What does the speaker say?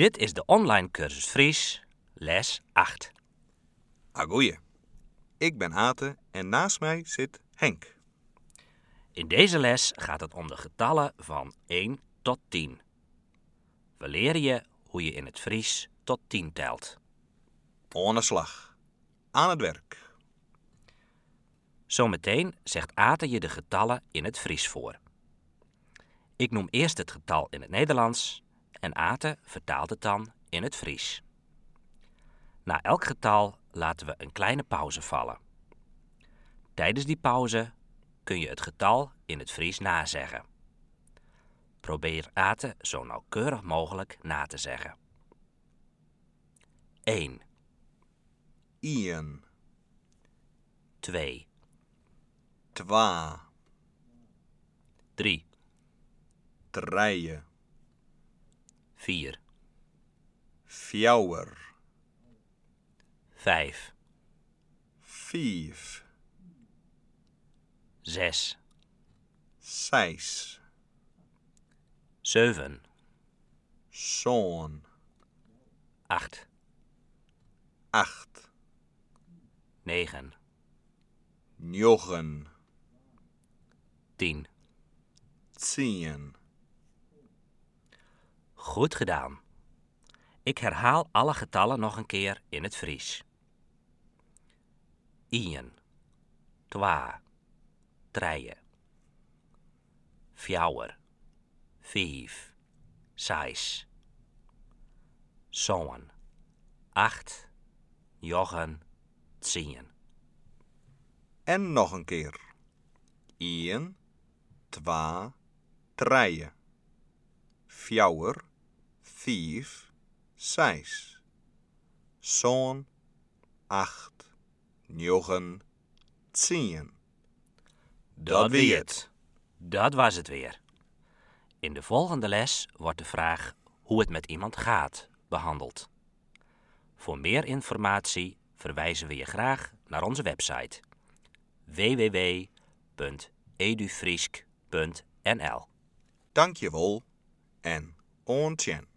Dit is de online cursus Fries, les 8. Goeie. Ik ben Ate en naast mij zit Henk. In deze les gaat het om de getallen van 1 tot 10. We leren je hoe je in het Fries tot 10 telt. Aan de slag. Aan het werk. Zometeen zegt Ate je de getallen in het Fries voor. Ik noem eerst het getal in het Nederlands en Ate vertaalt het dan in het Fries. Na elk getal laten we een kleine pauze vallen. Tijdens die pauze kun je het getal in het Fries nazeggen. Probeer Ate zo nauwkeurig mogelijk na te zeggen. 1, 1, 2, 2, 3, 3, 4, 4, 5, 5, 6, 6, 7, 7, 8, 8, 9, 9, 10. 10. Goed gedaan. Ik herhaal alle getallen nog een keer in het Fries. 1, 2, 3, 4, 5, 6, 7, 8, 9, 10. En nog een keer. 1, 2, 3, 4, 5, 6, 7, 8, 9, 10. Dat wie het. Dat was het weer. In de volgende les wordt de vraag hoe het met iemand gaat behandeld. Voor meer informatie verwijzen we je graag naar onze website www.edufriesk.nl. Dankjewel en ontjen.